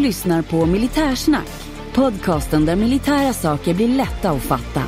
lyssnar på Militärsnack, podcasten där militära saker blir lätta att fatta.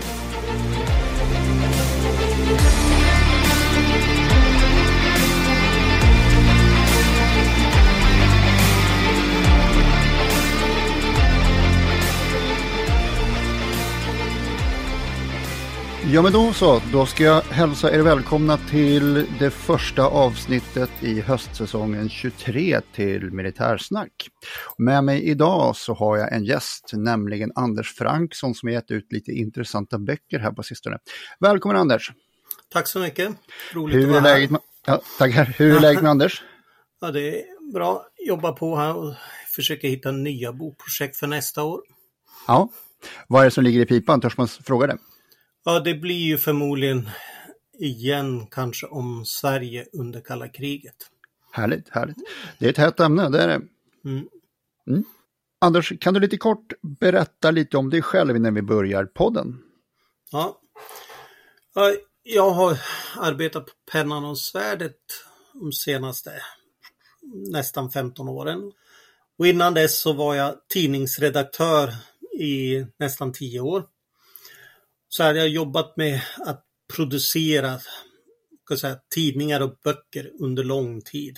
Ja, men då ska jag hälsa er välkomna till det första avsnittet i höstsäsongen 23 till Militärsnack. Med mig idag så har jag en gäst, nämligen Anders Franksson, som har gett ut lite intressanta böcker här på sistone. Välkommen Anders! Tack så mycket, roligt att vara här. Ja, tackar. Hur är läget med Anders? Ja, det är bra, jobba på här och försöka hitta nya bokprojekt för nästa år. Ja, vad är det som ligger i pipan? Törs man fråga det? Ja, det blir ju förmodligen igen kanske om Sverige under kalla kriget. Härligt. Det är ett hett ämne, det är det. Anders, kan du lite kort berätta lite om dig själv innan vi börjar podden? Ja, jag har arbetat på Pennan och svärdet de senaste nästan 15 åren. Och innan dess så var jag tidningsredaktör i nästan 10 år. Så hade jag jobbat med att producera tidningar och böcker under lång tid.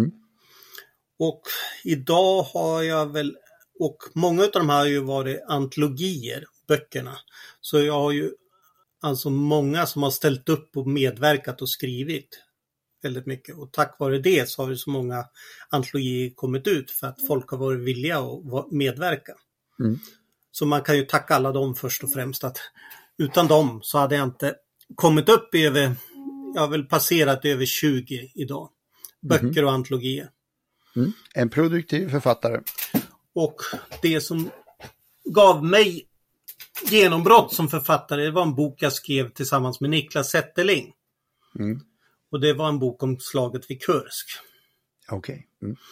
Och idag har jag väl, och många av de här har ju varit antologier, böckerna. Så jag har ju alltså många som har ställt upp och medverkat och skrivit väldigt mycket. Och tack vare det så har det så många antologier kommit ut för att folk har varit villiga att medverka. Så man kan ju tacka alla dem först och främst, att utan dem så hade jag inte kommit upp över, jag har väl passerat över 20 idag. Böcker och antologier. En produktiv författare. Och det som gav mig genombrott som författare, det var en bok jag skrev tillsammans med Niklas Zetterling. Och det var en bok om slaget vid Kursk. Okej.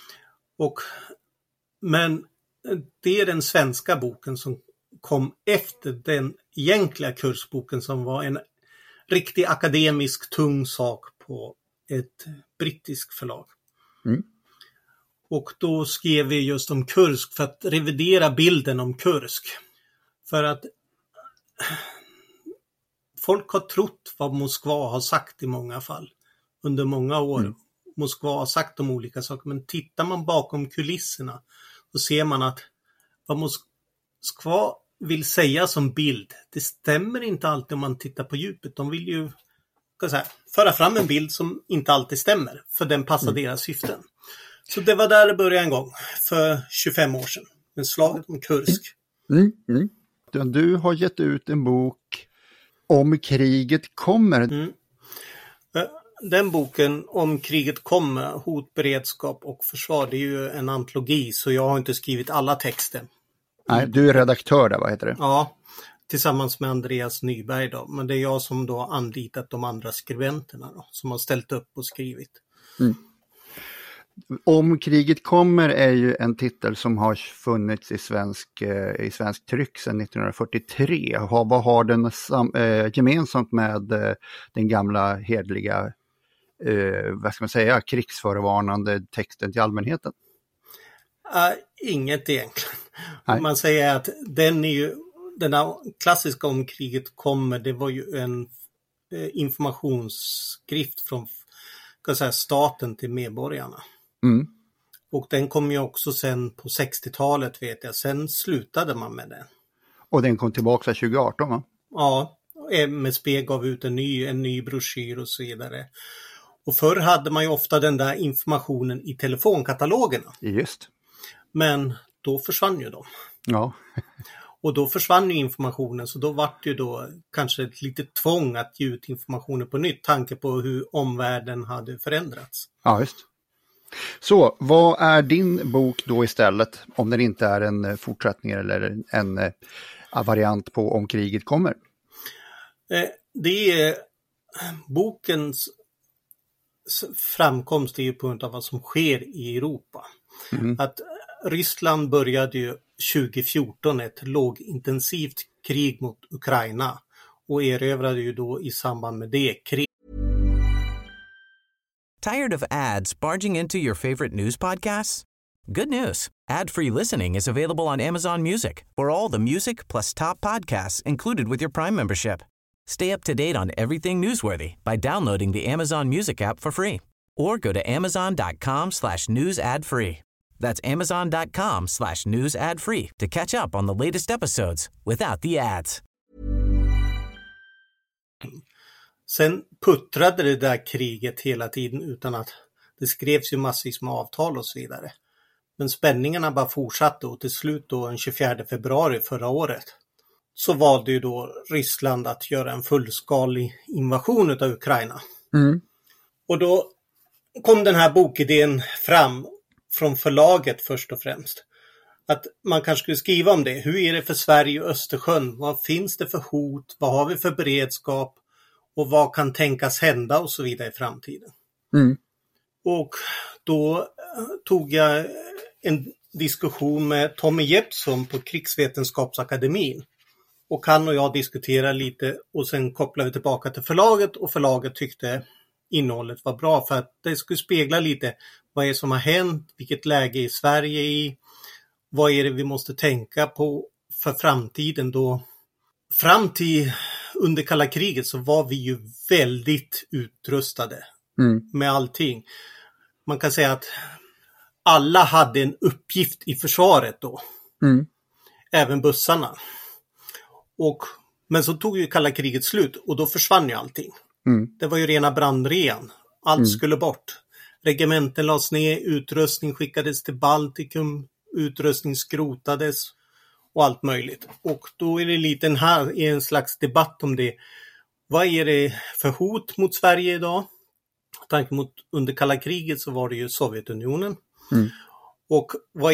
Men det är den svenska boken som kom efter den egentliga kursboken som var en riktig akademisk tung sak på ett brittiskt förlag. Och då skrev vi just om Kursk för att revidera bilden om Kursk. För att folk har trott vad Moskva har sagt i många fall under många år. Moskva har sagt om olika saker, men tittar man bakom kulisserna så ser man att vad Moskva vill säga som bild, det stämmer inte alltid om man tittar på djupet. De vill ju föra fram en bild som inte alltid stämmer, för den passar deras syften. Så det var där det började en gång, för 25 år sedan, med slaget om Kursk. Du har gett ut en bok Om kriget kommer. Den boken, Om kriget kommer, hot, beredskap och försvar, det är ju en antologi, så jag har inte skrivit alla texter. Nej, du är redaktör där, vad heter det? Ja, tillsammans med Andreas Nyberg då. Men det är jag som då anlitat de andra skribenterna då, som har ställt upp och skrivit. Om kriget kommer är ju en titel som har funnits i svensk tryck sedan 1943. Vad har den gemensamt med den gamla hedliga krigsförvarnande texten till allmänheten? Inget egentligen. Man säger att den här klassiska Om kriget kommer, det var ju en informationsskrift från staten till medborgarna. Och den kom ju också sen på 60-talet, vet jag. Sen slutade man med den. Och den kom tillbaka 2018, va? Ja, MSB gav ut en ny broschyr och så vidare. Och förr hade man ju ofta den där informationen i telefonkatalogerna. Just. Men då försvann ju de. Ja. Och då försvann ju informationen, så då var det ju då kanske ett litet tvång att ge ut informationen på nytt, tanke på hur omvärlden hade förändrats. Ja, just. Så, vad är din bok då istället, om den inte är en fortsättning eller en variant på Om kriget kommer? Det är bokens framkomst är ju på grund av vad som sker i Europa. Att Ryssland började ju 2014 ett lågintensivt krig mot Ukraina och erövrade ju då i samband med det krig. Tired of ads barging into your favorite news podcasts? Good news. Ad-free listening is available on Amazon Music for all the music plus top podcasts included with your Prime membership. Stay up to date on everything newsworthy by downloading the Amazon Music app for free or go to amazon.com/news ad free. That's amazon.com/news ad free to catch up on the latest episodes without the ads. Sen puttrade det där kriget hela tiden utan att det skrevs ju massvis med avtal och så vidare. Men spänningarna bara fortsatte och till slut då den 24 februari förra året så valde ju då Ryssland att göra en fullskalig invasion av Ukraina. Och då kom den här bokidén fram från förlaget först och främst. Att man kanske skulle skriva om det. Hur är det för Sverige och Östersjön? Vad finns det för hot? Vad har vi för beredskap? Och vad kan tänkas hända och så vidare i framtiden? Och då tog jag en diskussion med Tommy Jeppsson på Krigsvetenskapsakademin. Och han och jag diskuterade lite och sen kopplade vi tillbaka till förlaget och förlaget tyckte innehållet var bra för att det skulle spegla lite vad är som har hänt, vilket läge är Sverige i, vad är det vi måste tänka på för framtiden då. Fram till under kalla kriget så var vi ju väldigt utrustade med allting. Man kan säga att alla hade en uppgift i försvaret då. Även bussarna. Men så tog ju kalla kriget slut och då försvann ju allting. Det var ju rena brandrean. Allt skulle bort. Regementen lades ner, utrustning skickades till Baltikum, utrustning skrotades och allt möjligt. Och då är det lite en slags debatt om det. Vad är det för hot mot Sverige idag? Tanken mot under kalla kriget så var det ju Sovjetunionen. Och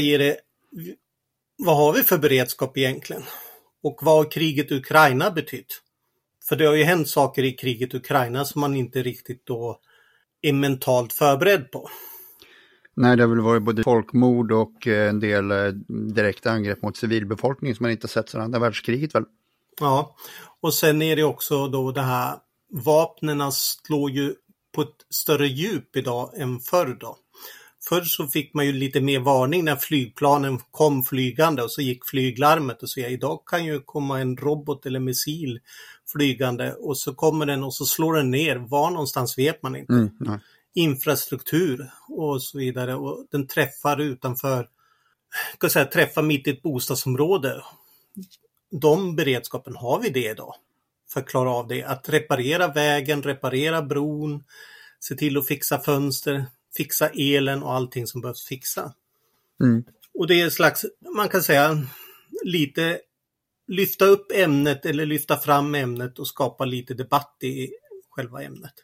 vad har vi för beredskap egentligen? Och vad har kriget i Ukraina betytt? För det har ju hänt saker i kriget i Ukraina som man inte riktigt då är mentalt förberedd på. Nej, det har väl varit både folkmord och en del direkta angrepp mot civilbefolkningen som man inte sett sedan andra världskriget väl? Ja, och sen är det också då det här vapnena slår ju på ett större djup idag än förr då. Förr så fick man ju lite mer varning när flygplanen kom flygande och så gick flyglarmet och så. Idag kan ju komma en robot eller missil flygande och så kommer den och så slår den ner. Var någonstans vet man inte. Infrastruktur och så vidare och den träffar utanför, träffar mitt i ett bostadsområde. De beredskapen har vi det idag för att klara av det. Att reparera vägen, reparera bron, se till att fixa fönster, fixa elen och allting som behövs fixa. Och det är en slags, man kan säga, lite lyfta upp ämnet eller lyfta fram ämnet och skapa lite debatt i själva ämnet.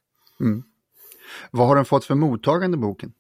Vad har den fått för mottagande boken?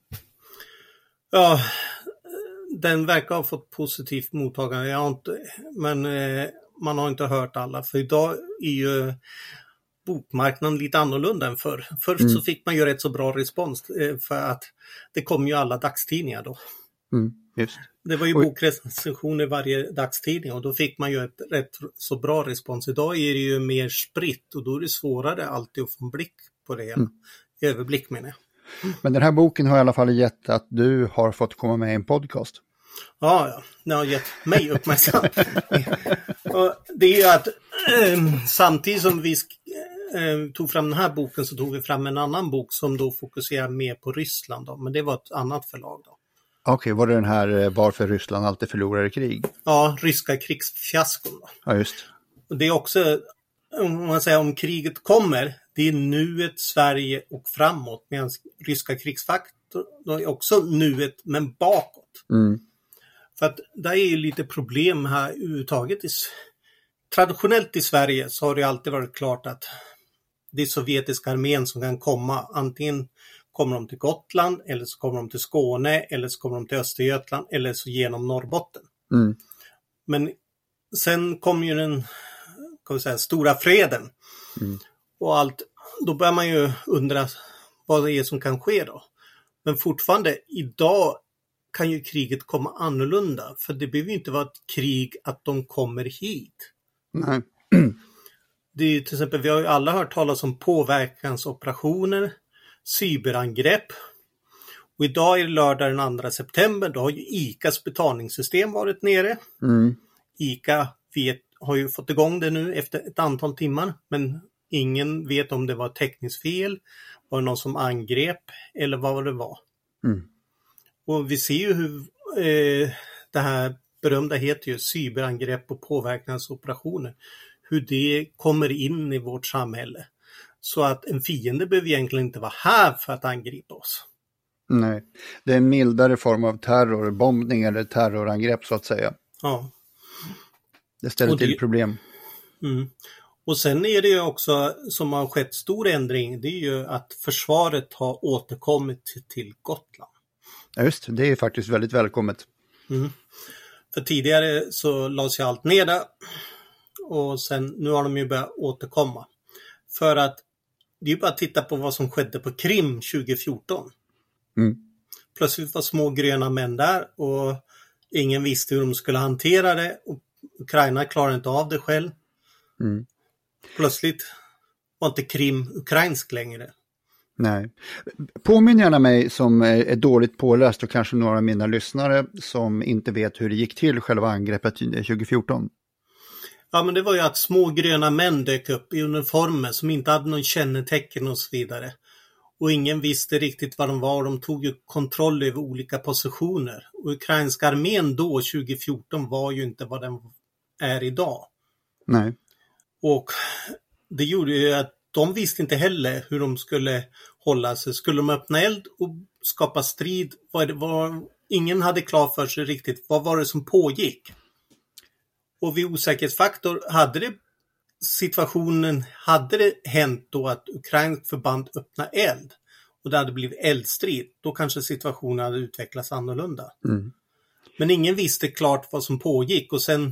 Ja, den verkar ha fått positivt mottagande. Men man har inte hört alla. För idag är ju bokmarknaden lite annorlunda än förr. Först så fick man ju rätt så bra respons för att det kom ju alla dagstidningar då. Just. Det var ju bokrecensioner i varje dagstidning och då fick man ju ett rätt så bra respons. Idag är det ju mer spritt och då är det svårare alltid att få en blick på det hela. Överblick menar jag. Men den här boken har i alla fall gett att du har fått komma med i en podcast. Ja, den har gett mig uppmärksamhet. Och det är ju att samtidigt som vi tog fram den här boken så tog vi fram en annan bok som då fokuserar mer på Ryssland då, men det var ett annat förlag då. Okej, var det den här Varför Ryssland alltid förlorar i krig? Ja, ryska krigsfiaskon då. Ja, just. Och det är också, om man säger om kriget kommer, det är nuet, Sverige och framåt, medan ryska krigsfaktor då är också nuet men bakåt. För att det är ju lite problem här överhuvudtaget. Traditionellt i Sverige så har det alltid varit klart att det är sovjetiska armén som kan komma. Antingen kommer de till Gotland eller så kommer de till Skåne eller så kommer de till Östergötland eller så genom Norrbotten. Men sen kom ju den stora freden och allt. Då börjar man ju undra vad det är som kan ske då. Men fortfarande idag kan ju kriget komma annorlunda. För det behöver ju inte vara ett krig att de kommer hit. Nej. Det är ju till exempel, vi har ju alla hört talas om påverkansoperationer, cyberangrepp. Och idag är det lördag den 2 september. Då har ju ICAs betalningssystem varit nere. ICA har ju fått igång det nu efter ett antal timmar. Men ingen vet om det var tekniskt var det någon som angrep eller vad det var. Och vi ser ju hur det här berömda heter ju cyberangrepp och påverkansoperationer. Hur det kommer in i vårt samhälle. Så att en fiende behöver egentligen inte vara här för att angripa oss. Nej, det är en mildare form av terrorbombning eller terrorangrepp så att säga. Ja. Det ställer till problem. Och sen är det ju också som har skett stor ändring, det är ju att försvaret har återkommit till Gotland. Ja just, det är faktiskt väldigt välkommet. För tidigare så lades ju allt ner där och sen nu har de ju börjat återkomma. För att det är ju bara att titta på vad som skedde på Krim 2014. Plötsligt var små gröna män där och ingen visste hur de skulle hantera det och Ukraina klarade inte av det själv. Plötsligt var inte Krim ukrainsk längre. Nej. Påminn gärna mig som är dåligt påläst och kanske några av mina lyssnare som inte vet hur det gick till själva angreppet 2014. Ja, men det var ju att små gröna män dök upp i uniformer som inte hade någon kännetecken och så vidare. Och ingen visste riktigt vad de var. De tog ju kontroll över olika positioner. Och ukrainska armén då 2014 var ju inte vad den är idag. Nej. Och det gjorde ju att de visste inte heller hur de skulle hålla sig. Skulle de öppna eld och skapa strid? Ingen hade klart för sig riktigt vad var det som pågick. Och vid osäkerhetsfaktor hade det hänt då att ukrainsk förband öppnade eld och det hade blivit eldstrid, då kanske situationen hade utvecklats annorlunda. Men ingen visste klart vad som pågick och sen,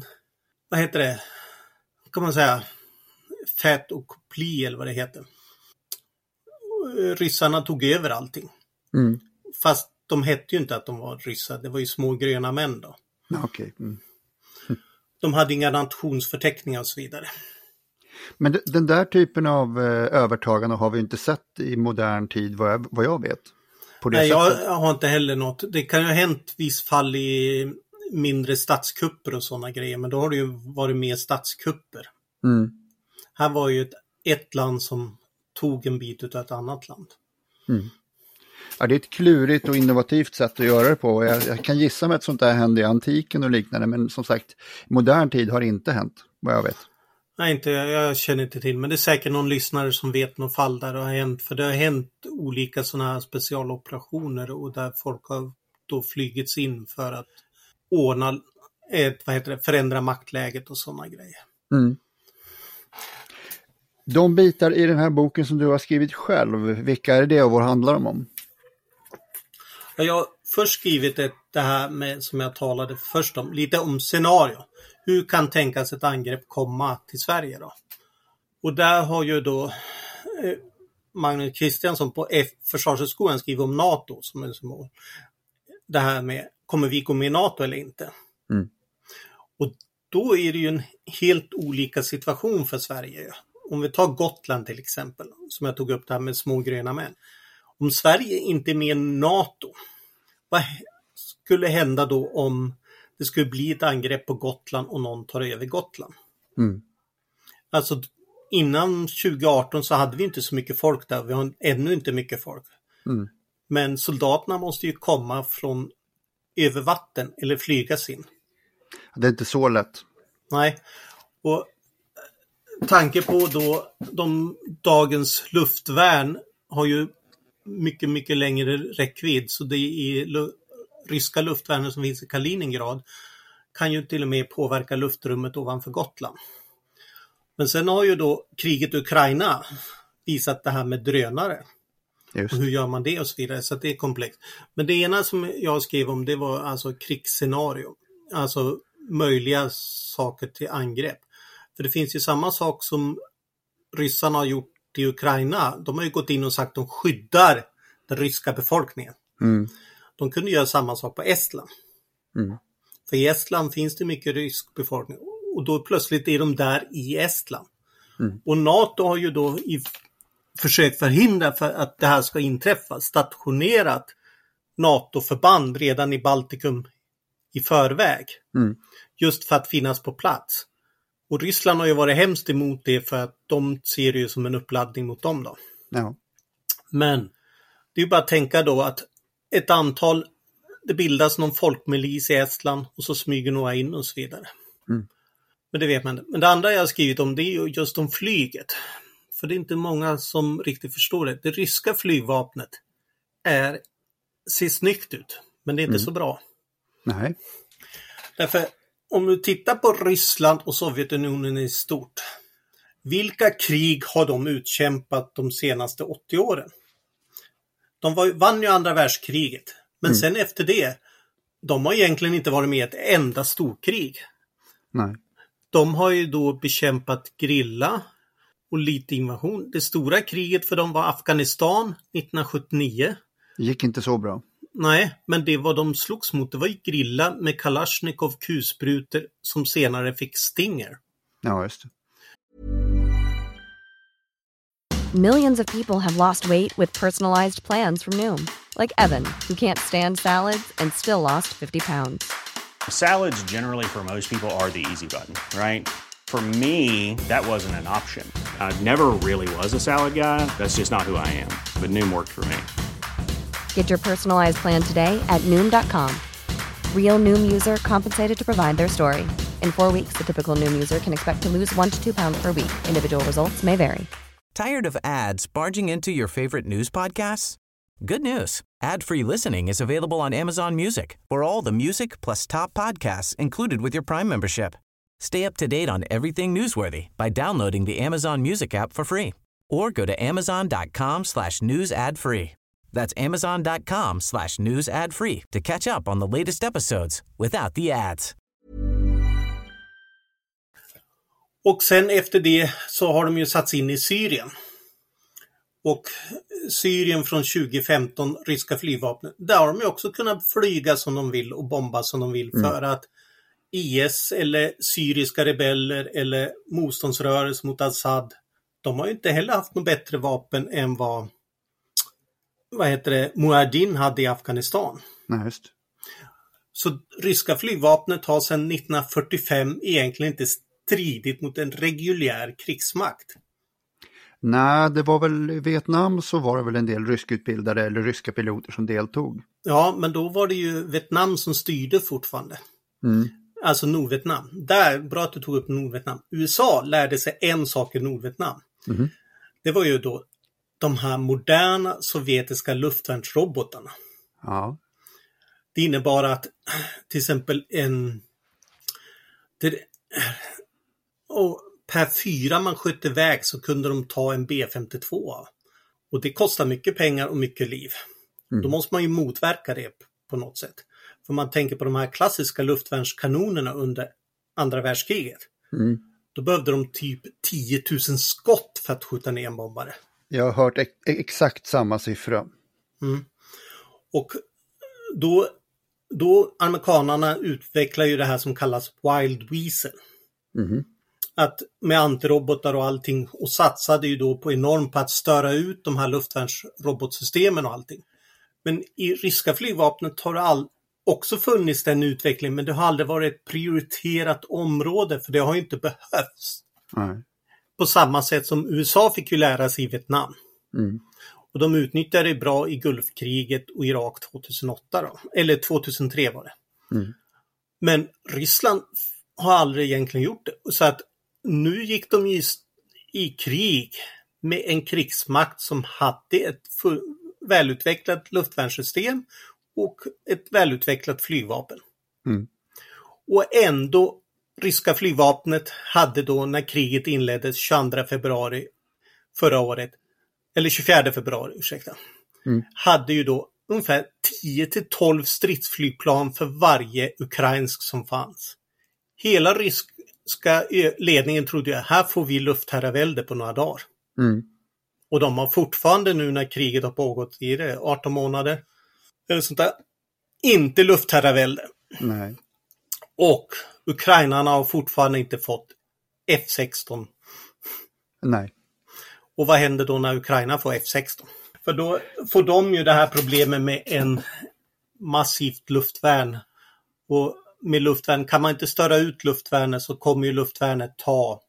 kan man säga, fait och pli eller vad det heter. Ryssarna tog över allting. Fast de hette ju inte att de var ryssar, det var ju små gröna män då. Okej. De hade inga nationsförteckningar och så vidare. Men den där typen av övertagande har vi inte sett i modern tid vad jag vet. På det Nej, sättet. jag har inte heller något. Det kan ju ha hänt viss fall i mindre statskupper och sådana grejer. Men då har det ju varit mer statskupper. Här var ju ett land som tog en bit av ett annat land. Ja, det är ett klurigt och innovativt sätt att göra det på. Jag kan gissa mig att sånt där hände i antiken och liknande. Men som sagt, i modern tid har det inte hänt, vad jag vet. Nej, jag känner inte till. Men det är säkert någon lyssnare som vet något fall där det har hänt. För det har hänt olika sådana här specialoperationer. Och där folk har då flygits in för att ordna förändra maktläget och sådana grejer. De bitar i den här boken som du har skrivit själv, vilka är det och vad handlar de om? Jag har först skrivit det här med, som jag talade först om, lite om scenario. Hur kan tänkas ett angrepp komma till Sverige då? Och där har ju då Magnus Kristiansson på Försvarshögskolan skrivit om NATO som en symbol. Det här med, kommer vi gå med i NATO eller inte? Och då är det ju en helt olika situation för Sverige. Om vi tar Gotland till exempel, som jag tog upp det här med små gröna män. Om Sverige inte är med i NATO, vad skulle hända då om det skulle bli ett angrepp på Gotland och någon tar över Gotland? Alltså innan 2018 så hade vi inte så mycket folk där. Vi har ännu inte mycket folk. Men soldaterna måste ju komma från över vatten eller flygas in. Det är inte så lätt. Nej, och tanke på då dagens luftvärn har ju mycket, mycket längre räckvidd. Så det är ryska luftvärnen som finns i Kaliningrad kan ju till och med påverka luftrummet ovanför Gotland. Men sen har ju då kriget i Ukraina visat det här med drönare. Just. Och hur gör man det och så vidare. Så att det är komplext. Men det ena som jag skrev om det var alltså krigsscenario. Alltså möjliga saker till angrepp. För det finns ju samma sak som ryssarna har gjort i Ukraina. De har ju gått in och sagt att de skyddar den ryska befolkningen. De kunde göra samma sak på Estland. För i Estland finns det mycket rysk befolkning. Och då plötsligt är de där i Estland. Och NATO har ju då försökt förhindra för att det här ska inträffa. Stationerat NATO-förband redan i Baltikum i förväg. Just för att finnas på plats. Och Ryssland har ju varit hemskt emot det för att de ser det ju som en uppladdning mot dem då. Ja. Men det är ju bara att tänka då att det bildas någon folkmilis i Estland och så smyger några in och så vidare. Men det vet man inte. Men det andra jag har skrivit om det är ju just om flyget. För det är inte många som riktigt förstår det. Det ryska flygvapnet ser snyggt ut, men det är inte så bra. Nej. Därför om du tittar på Ryssland och Sovjetunionen i stort. Vilka krig har de utkämpat de senaste 80 åren? De vann ju andra världskriget. Men sen efter det, de har egentligen inte varit med i ett enda storkrig. Nej. De har ju då bekämpat gerilla och lite invasion. Det stora kriget för dem var Afghanistan 1979. Det gick inte så bra. Nej, men det var de slogs mot. Det var ju gerilla med Kalashnikov kulsprutor som senare fick Stinger. Ja, just det. Millions of people have lost weight with personalized plans from Noom. Like Evan, who can't stand salads and still lost 50 pounds. Salads generally for most people are the easy button, right? For me, that wasn't an option. I never really was a salad guy. That's just not who I am. But Noom worked for me. Get your personalized plan today at Noom.com. Real Noom user compensated to provide their story. In 4 weeks, the typical Noom user can expect to lose 1 to 2 pounds per week. Individual results may vary. Tired of ads barging into your favorite news podcasts? Good news. Ad-free listening is available on Amazon Music for all the music plus top podcasts included with your Prime membership. Stay up to date on everything newsworthy by downloading the Amazon Music app for free or go to amazon.com/news ad free. That's amazon.com/news ad free to catch up on the latest episodes without the ads. Och sen efter det så har de ju satts in i Syrien. Och Syrien från 2015, ryska flygvapnet. Där har de ju också kunnat flyga som de vill och bomba som de vill. För att IS eller syriska rebeller eller motståndsrörelse mot Assad. De har ju inte heller haft något bättre vapen än vad Mujahedin hade i Afghanistan. Nej, just. Så ryska flygvapnet har sedan 1945 egentligen inte stridit mot en reguljär krigsmakt. Nej, det var väl i Vietnam så var det väl en del ryskutbildade eller ryska piloter som deltog. Ja, men då var det ju Vietnam som styrde fortfarande. Alltså Nordvietnam. Där, bra att du tog upp Nordvietnam. USA lärde sig en sak i Nordvietnam. Det var ju då de här moderna sovjetiska luftvärnsrobotarna. Ja. Det innebar att till exempel per 4 man sköt iväg så kunde de ta en B-52. Och det kostar mycket pengar och mycket liv. Då måste man ju motverka det på något sätt. För man tänker på de här klassiska luftvärnskanonerna under andra världskriget. Då behövde de typ 10 000 skott för att skjuta ner en bombare. Jag har hört exakt samma siffra. Och då amerikanerna utvecklar ju det här som kallas Wild Weasel. Att med antirobotar och allting, och satsade ju då på enormt på att störa ut de här luftvärnsrobotsystemen och allting. Men i ryska flygvapnet har det också funnits den utvecklingen, men det har aldrig varit ett prioriterat område, för det har ju inte behövts. Nej. På samma sätt som USA fick ju lära sig i Vietnam. Och de utnyttjade det bra i Gulfkriget och Irak 2008 då. Eller 2003 var det. Men Ryssland har aldrig egentligen gjort det. Så att nu gick de ju i krig med en krigsmakt som hade ett välutvecklat luftvärnssystem och ett välutvecklat flygvapen. Och ändå ryska flygvapnet hade då, när kriget inleddes 22 februari förra året, eller 24 februari, ursäkta, hade ju då ungefär 10-12 stridsflygplan för varje ukrainsk som fanns. Hela ryska ledningen trodde jag, här får vi luftherravälde på några dagar. Och de har fortfarande nu, när kriget har pågått i 18 månader eller sånt där, inte luftherravälde. Nej. Och ukrainarna har fortfarande inte fått F-16. Nej. Och vad händer då när Ukraina får F-16? För då får de ju det här problemet med massivt luftvärn. Och med luftvärn, kan man inte störa ut luftvärnet så kommer ju luftvärnet ta,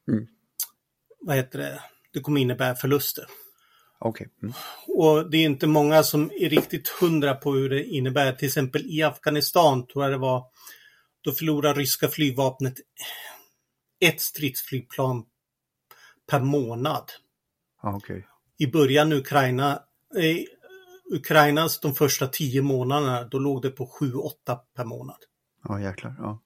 det kommer innebära förluster. Okej. Och det är inte många som är riktigt hundra på hur det innebär. Till exempel i Afghanistan tror jag det var, då förlorar ryska flygvapnet ett stridsflygplan per månad. Okej. I början Ukrainas de första 10 månaderna, då låg det på 7-8 per månad. Ja, jäklar. Ja.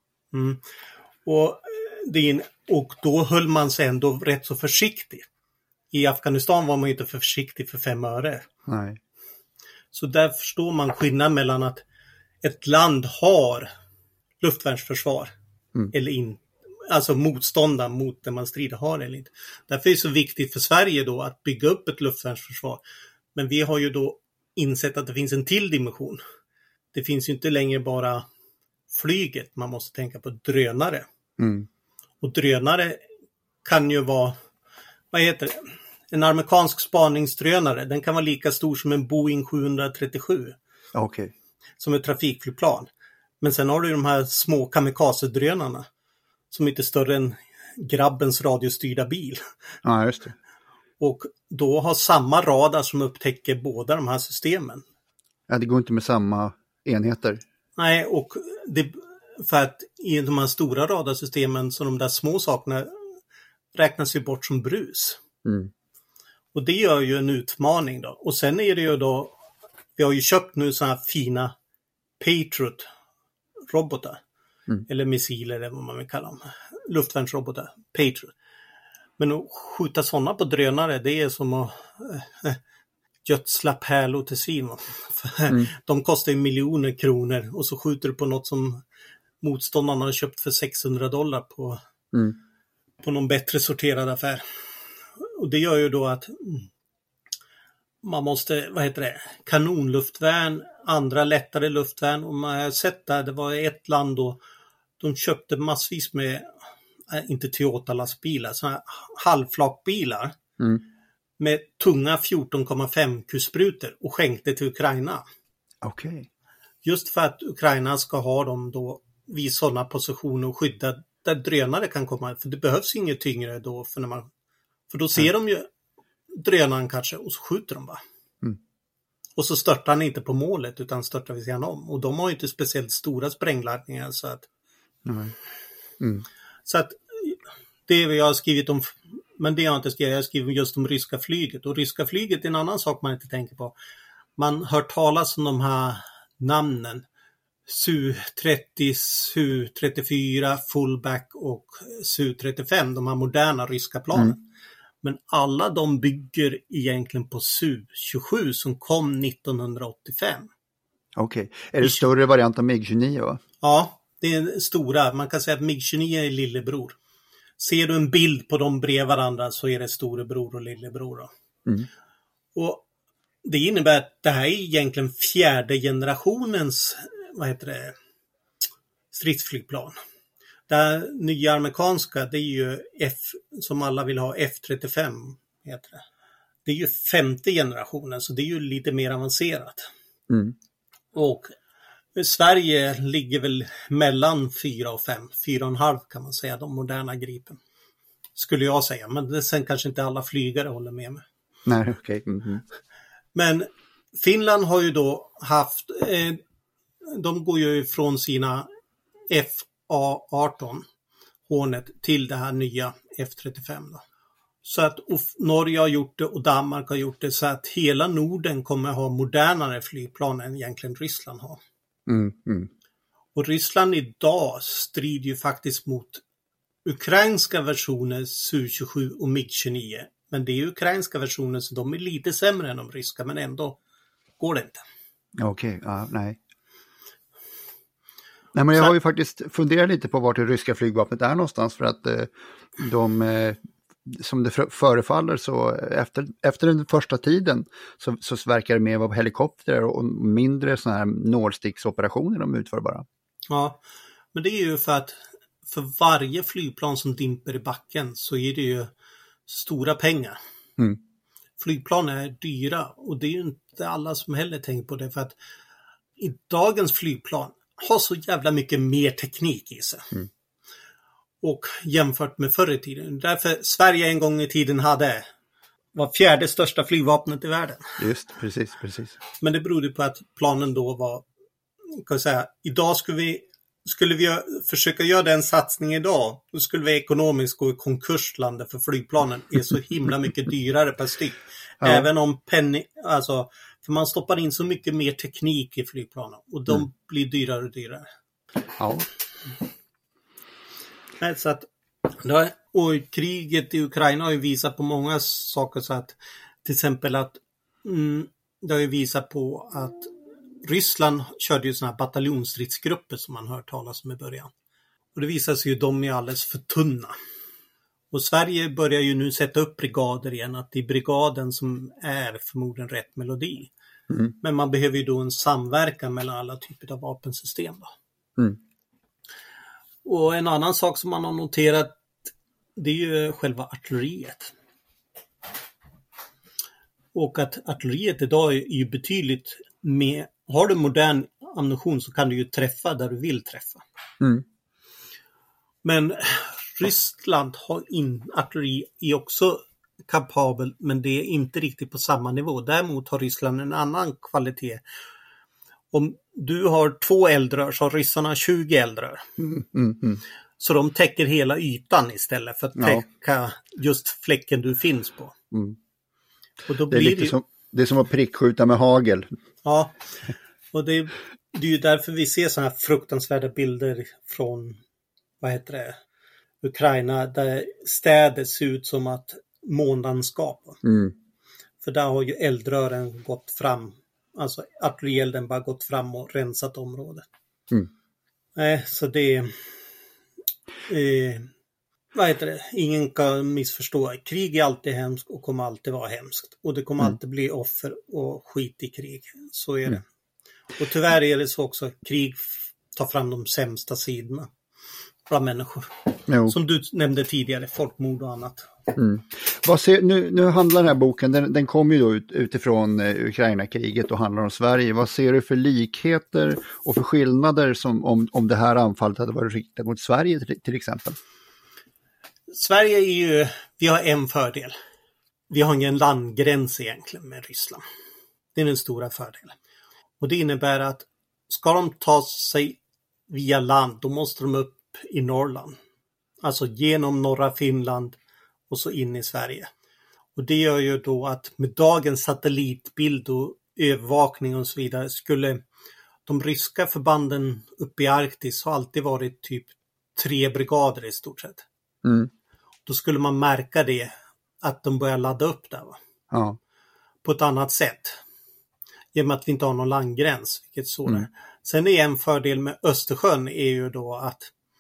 Och då höll man sig ändå rätt så försiktig. I Afghanistan var man inte för försiktig för 5 öre. Nej. Så där förstår man skillnaden mellan att ett land har luftvärnsförsvar eller inte. Alltså motståndaren mot det man strider har eller inte. Därför är det så viktigt för Sverige då att bygga upp ett luftvärnsförsvar. Men vi har ju då insett att det finns en till dimension. Det finns ju inte längre bara flyget, man måste tänka på drönare. Och drönare kan ju vara, en amerikansk spaningsdrönare, den kan vara lika stor som en Boeing 737. Okej. Som ett trafikflygplan. Men sen har du de här små kamikaze-drönarna som inte är större än grabbens radiostyrda bil. Ja, just det. Och då har samma radar som upptäcker båda de här systemen. Ja, det går inte med samma enheter. Nej, och för att i de här stora radarsystemen så de där små sakerna räknas ju bort som brus. Och det gör ju en utmaning då. Och sen är det ju då, vi har ju köpt nu sådana här fina Patriot-robotar. Eller missiler eller vad man vill kalla dem. Luftvärnsrobotar, Patriot. Men att skjuta sådana på drönare, det är som att gödsla pärlor till svin. De kostar ju miljoner kronor och så skjuter du på något som motståndarna har köpt för $600 på någon bättre sorterad affär. Och det gör ju då att man måste, kanonluftvärn, andra lättare luftvärn. Och man har sett där, det var ett land då, de köpte massvis med, inte Toyota-lastbilar, sådana här halvflakbilar med tunga 14,5 kulsprutor och skänkte till Ukraina. Okej. Just för att Ukraina ska ha dem då vid sådana positioner och skydda där drönare kan komma. För det behövs inget tyngre då, för då ser de ju drönaren kanske och så skjuter de bara. Och så störtar han inte på målet utan störtar vid sidan om. Och de har ju inte speciellt stora sprängladdningar så att så att det är vad jag har skrivit om, men det har jag inte skrivit. Jag har skrivit just om ryska flyget. Och ryska flyget är en annan sak man inte tänker på. Man hör talas om de här namnen. Su-30, Su-34, Fullback och Su-35. De här moderna ryska planen. Men alla de bygger egentligen på Su-27 som kom 1985. Okej. Är det större variant av MiG-29 va? Ja. Det är stora. Man kan säga att MiG-29 är lillebror. Ser du en bild på dem bredvid varandra så är det storebror och lillebror. Då. Och det innebär att det här är egentligen 4:e generationens stridsflygplan. Det här nya amerikanska, det är ju som alla vill ha, F-35 heter det. Det är ju 5:e generationen så det är ju lite mer avancerat. Och Sverige ligger väl mellan 4 och 5, 4,5 kan man säga, de moderna Gripen. Skulle jag säga, men sen kanske inte alla flygare håller med mig. Nej, okej. Men Finland har ju då haft, de går ju från sina FA-18 Hornet till det här nya F-35 då. Så att Norge har gjort det och Danmark har gjort det så att hela Norden kommer ha modernare flygplan än egentligen Ryssland har. Och Ryssland idag strider ju faktiskt mot ukrainska versioner Su-27 och MiG-29. Men det är ukrainska versioner så de är lite sämre än de ryska men ändå går det inte. Okej, nej. Nej, men jag har ju faktiskt funderat lite på vart det ryska flygvapnet är någonstans för att som det förefaller så efter den första tiden så verkar det mer vara helikopter och mindre sådana här nålsticksoperationer de utför bara. Ja, men det är ju för att för varje flygplan som dimper i backen så är det ju stora pengar. Flygplan är dyra och det är ju inte alla som heller tänker på det för att i dagens flygplan har så jävla mycket mer teknik i sig. Och jämfört med förr i tiden. Därför Sverige en gång i tiden var fjärde största flygvapnet i världen. Just, precis. Men det berodde på att planen då var, kan jag säga, idag skulle vi försöka göra den satsning idag, då skulle vi ekonomiskt gå i konkurslandet för flygplanen är så himla mycket dyrare per styck. Ja. Även om för man stoppar in så mycket mer teknik i flygplanen och de blir dyrare och dyrare. Ja. Så att, och kriget i Ukraina har ju visat på många saker, så att till exempel att det har ju visat på att Ryssland körde ju såna här bataljonsstridsgrupper som man hört talas om i början. Och det visar sig ju de är alldeles för tunna. Och Sverige börjar ju nu sätta upp brigader igen, att det är brigaden som är förmodligen rätt melodi. Men man behöver ju då en samverkan mellan alla typer av vapensystem då. Och en annan sak som man har noterat, det är ju själva artilleriet. Och att artilleriet idag är ju betydligt mer, har du modern ammunition så kan du ju träffa där du vill träffa. Men Ryssland har artilleri är också kapabel, men det är inte riktigt på samma nivå. Däremot har Ryssland en annan kvalitet. Om du har 2 eldrör så har ryssarna 20 eldrör. Så de täcker hela ytan istället för att täcka just fläcken du finns på. Och då det är lite det är som att prickskjuta med hagel. Ja, och det är ju därför vi ser såna här fruktansvärda bilder från Ukraina där städer ser ut som att månlandskap. För där har ju eldrören gått fram. Alltså artillerielden bara gått fram och rensat området. Så det ingen kan missförstå. Krig är alltid hemskt och kommer alltid vara hemskt. Och det kommer alltid bli offer och skit i krig. Så är det. Och tyvärr är det så också. Krig tar fram de sämsta sidorna bland människor. Som du nämnde tidigare, folkmord och annat. Nu handlar den här boken, den kommer ju då utifrån Ukraina-kriget och handlar om Sverige. Vad ser du för likheter och för skillnader som om det här anfallet hade varit riktat mot Sverige till exempel? Sverige vi har en fördel. Vi har ingen landgräns egentligen med Ryssland. Det är den stora fördelen. Och det innebär att ska de ta sig via land, då måste de upp i Norrland. Alltså genom norra Finland och så in i Sverige. Och det gör ju då att med dagens satellitbild och övervakning och så vidare skulle de ryska förbanden uppe i Arktis ha alltid varit typ 3 brigader i stort sett. Då skulle man märka det, att de börjar ladda upp där på ett annat sätt. Genom att vi inte har någon landgräns, vilket så där. Sen är en fördel med Östersjön är ju då att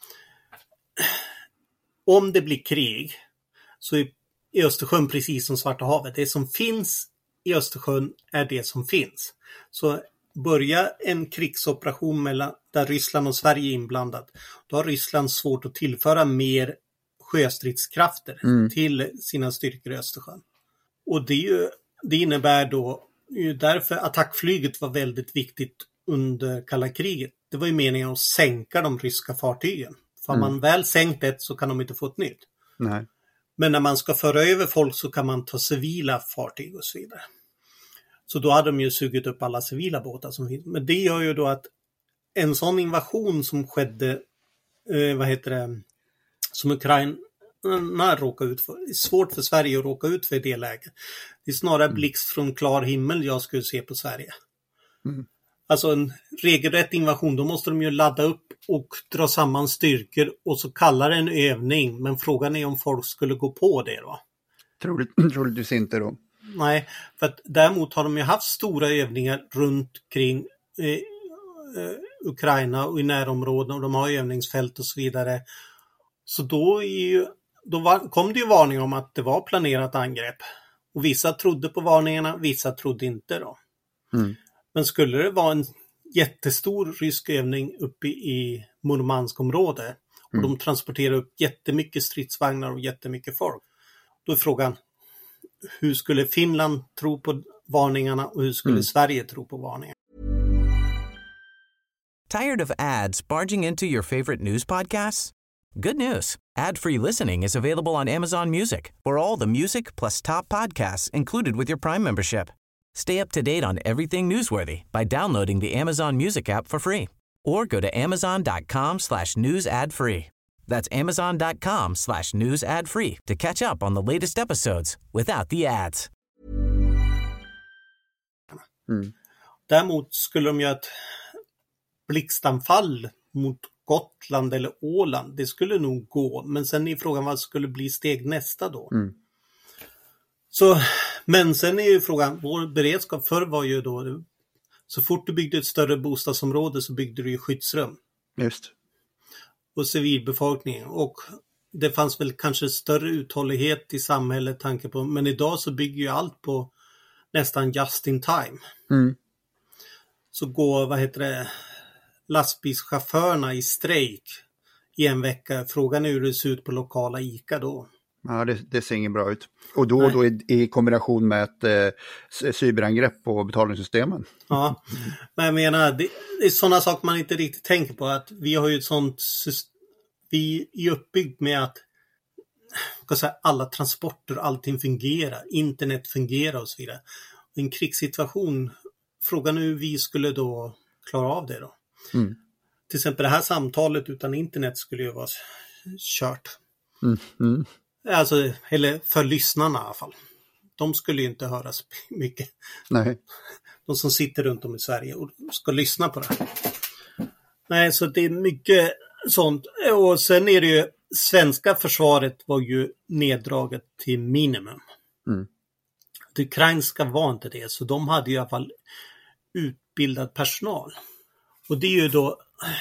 om det blir krig så är Östersjön precis som Svarta havet. Det som finns i Östersjön är det som finns. Så börja en krigsoperation där Ryssland och Sverige är inblandat, då har Ryssland svårt att tillföra mer sjöstridskrafter till sina styrkor i Östersjön. Och det innebär då, därför attackflyget var väldigt viktigt under kalla kriget. Det var ju meningen att sänka de ryska fartygen. För om man väl sänkt ett så kan de inte få ett nytt. Nej. Men när man ska föra över folk så kan man ta civila fartyg och så vidare. Så då hade de ju sugit upp alla civila båtar som finns. Men det gör ju då att en sån invasion som skedde, som Ukraina råkade ut för. Det är svårt för Sverige att råka ut för det läget. Det är snarare blixt från klar himmel jag skulle se på Sverige. Alltså en regelrätt invasion, då måste de ju ladda upp och dra samman styrkor och så kallar det en övning. Men frågan är om folk skulle gå på det då. Troligtvis inte då. Nej, för att däremot har de ju haft stora övningar runt kring Ukraina och i närområden och de har övningsfält och så vidare. Så då kom det ju varning om att det var planerat angrepp. Och vissa trodde på varningarna, vissa trodde inte då. Men skulle det vara en jättestor rysk övning uppe i Murmanskområdet och de transporterar upp jättemycket stridsvagnar och jättemycket folk. Då är frågan, hur skulle Finland tro på varningarna och hur skulle Sverige tro på varningarna? Tired of ads barging into your favorite news podcasts? Good news. Ad-free listening is available on Amazon Music for all the music plus top podcasts included with your Prime membership. Stay up to date on everything newsworthy by downloading the Amazon Music app for free or go to amazon.com/news ad free. That's amazon.com/news ad free to catch up on the latest episodes without the ads. Däremot skulle de göra ett blixtanfall mot Gotland eller Åland. Det skulle nog gå. Men sen är frågan vad skulle bli steg nästa då. Så, men sen är ju frågan, vår beredskap förr var ju då, så fort du byggde ett större bostadsområde så byggde du ju skyddsrum. Just. Och civilbefolkningen. Och det fanns väl kanske större uthållighet i samhället tanke på, men idag så bygger ju allt på nästan just in time. Så går, lastbilschaufförerna i strejk i en vecka. Frågan är hur det ser ut på lokala ICA då. Ja, det ser inget bra ut. Och då i kombination med ett cyberangrepp på betalningssystemen. Ja, men jag menar, det är sådana saker man inte riktigt tänker på. Att vi har ju ett sånt vi är uppbyggt med att alla transporter, allting fungerar. Internet fungerar och så vidare. Och en krigssituation, frågan är hur vi skulle då klara av det då. Till exempel det här samtalet utan internet skulle ju vara kört. Alltså, eller för lyssnarna i alla fall. De skulle ju inte höras mycket. Nej. De som sitter runt om i Sverige och ska lyssna på det här. Nej, så det är mycket sånt. Och sen är det ju, svenska försvaret var ju neddraget till minimum. Det ukrainska var inte det, så de hade i alla fall utbildad personal. Och det är ju då,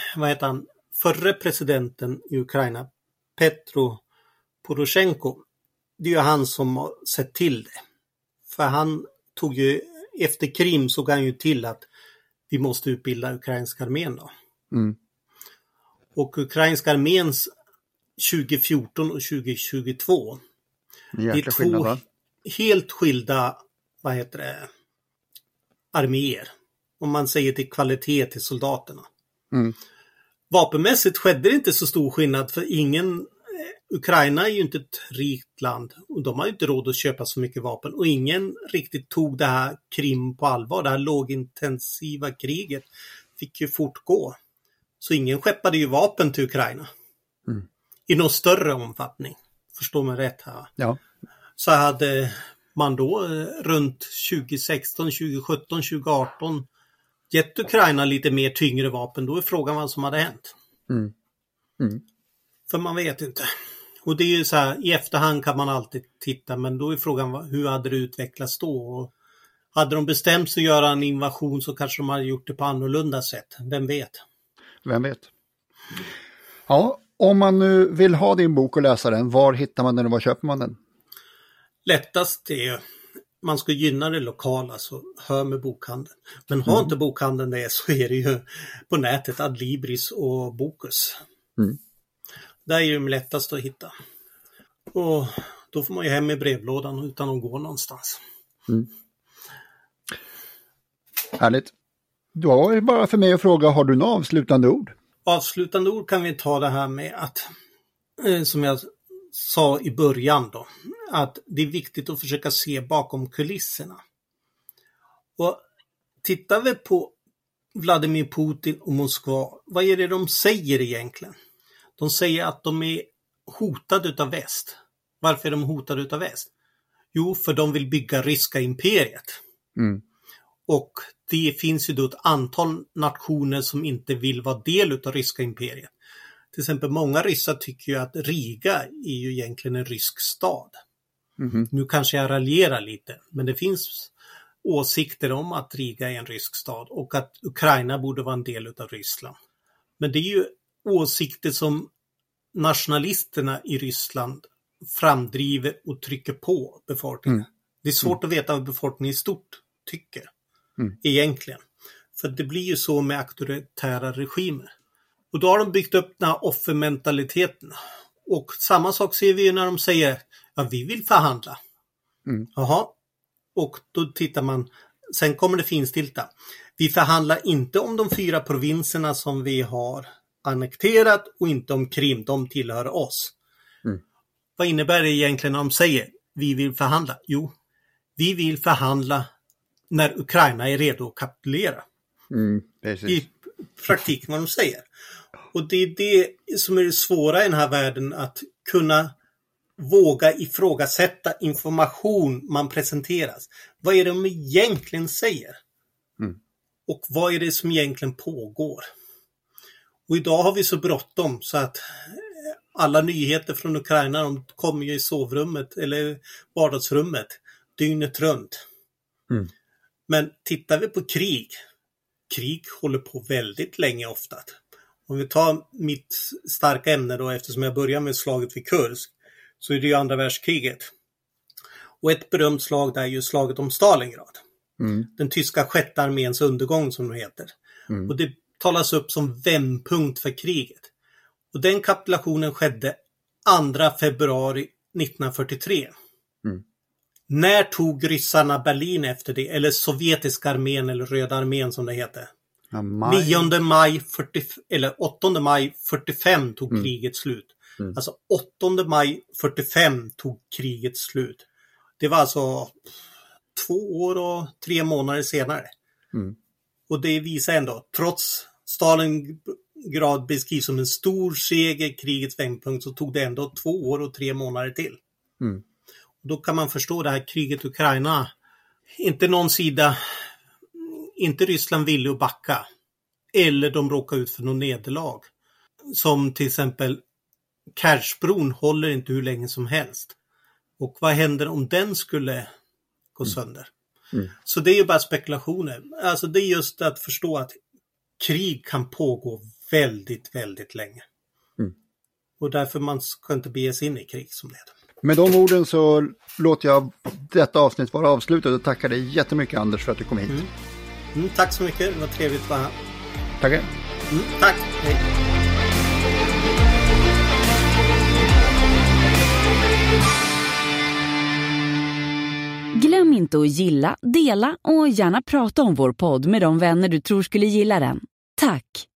förre presidenten i Ukraina, Petro Poroshenko, det är ju han som har sett till det. För han tog ju, efter Krim såg han ju till att vi måste utbilda ukrainska armén då. Och ukrainska arméns 2014 och 2022, det är två helt skilda, arméer. Om man säger till kvalitet till soldaterna. Vapenmässigt skedde det inte så stor skillnad, för Ukraina är ju inte ett rikt land och de har ju inte råd att köpa så mycket vapen, och ingen riktigt tog det här Krim på allvar. Det här lågintensiva kriget fick ju fortgå. Så ingen skeppade ju vapen till Ukraina i någon större omfattning. Förstår man rätt här? Ja. Så hade man då runt 2016, 2017, 2018 gett Ukraina lite mer tyngre vapen, då är frågan vad som hade hänt. För man vet inte. Och det är ju så här, i efterhand kan man alltid titta, men då är frågan hur hade det utvecklats då? Och hade de bestämt sig att göra en invasion så kanske de hade gjort det på annorlunda sätt. Vem vet? Vem vet? Ja, om man nu vill ha din bok och läsa den, var hittar man den och var köper man den? Lättast är, man ska gynna det lokala, så hör med bokhandeln. Men har inte bokhandeln det, så är det ju på nätet Adlibris och Bokus. Där är det lättast att hitta. Och då får man ju hem i brevlådan utan att gå någonstans. Härligt. Då är det bara för mig att fråga, har du några avslutande ord? Avslutande ord kan vi ta det här med att, som jag sa i början då, att det är viktigt att försöka se bakom kulisserna. Och tittar vi på Vladimir Putin och Moskva, vad är det de säger egentligen? De säger att de är hotade utav väst. Varför är de hotade utav väst? Jo, för de vill bygga ryska imperiet. Och det finns ju då ett antal nationer som inte vill vara del utav ryska imperiet. Till exempel många ryssar tycker ju att Riga är ju egentligen en rysk stad. Nu kanske jag raljerar lite, men det finns åsikter om att Riga är en rysk stad och att Ukraina borde vara en del utav Ryssland. Men det är ju åsikter som nationalisterna i Ryssland framdriver och trycker på befolkningen. Det är svårt att veta vad befolkningen i stort tycker egentligen. För det blir ju så med auktoritära regimer. Och då har de byggt upp den här offermentaliteten. Och samma sak ser vi ju när de säger, ja, vi vill förhandla. Jaha. Och då tittar man, sen kommer det finstilta. Vi förhandlar inte om de 4 provinserna som vi har annekterat och inte om Krim, de tillhör oss. Vad innebär det egentligen när de säger vi vill förhandla? Jo, vi vill förhandla när Ukraina är redo att kapitulera. I praktiken vad de säger. Och det är det som är det svåra i den här världen, att kunna våga ifrågasätta information man presenteras. Vad är det de egentligen säger? Och vad är det som egentligen pågår? Och idag har vi så bråttom så att alla nyheter från Ukraina, de kommer ju i sovrummet eller vardagsrummet dygnet runt. Men tittar vi på krig håller på väldigt länge ofta. Om vi tar mitt starka ämne då, eftersom jag börjar med slaget vid Kursk, så är det ju andra världskriget. Och ett berömt slag där är ju slaget om Stalingrad. Den tyska 6:e arméns undergång som det heter. Och det talas upp som vändpunkt för kriget. Och den kapitulationen skedde 2 februari 1943. När tog ryssarna Berlin efter det? Eller sovjetiska armén eller röda armén som det heter. 9 maj 40, eller 8 maj 45 tog kriget slut. Alltså 8 maj 45 tog kriget slut. Det var alltså 2 år och 3 månader senare. Och det visar ändå, trots Stalingrad beskrivs som en stor seger, krigets vändpunkt, så tog det ändå 2 år och 3 månader till. Och då kan man förstå det här kriget i Ukraina. Inte någon sida, inte Ryssland ville att backa. Eller de råkar ut för någon nederlag. Som till exempel Kerchbron håller inte hur länge som helst. Och vad händer om den skulle gå sönder? Så det är ju bara spekulationer. Alltså det är just att förstå att krig kan pågå väldigt, väldigt länge. Och därför man ska inte bege sig in i krig som det heter. Med de orden så låter jag detta avsnitt vara avslutat och tackar dig jättemycket, Anders, för att du kom hit. Tack så mycket, det var trevligt att vara här. Tackar. Tack, hej. Glöm inte att gilla, dela och gärna prata om vår podd med de vänner du tror skulle gilla den. Tack!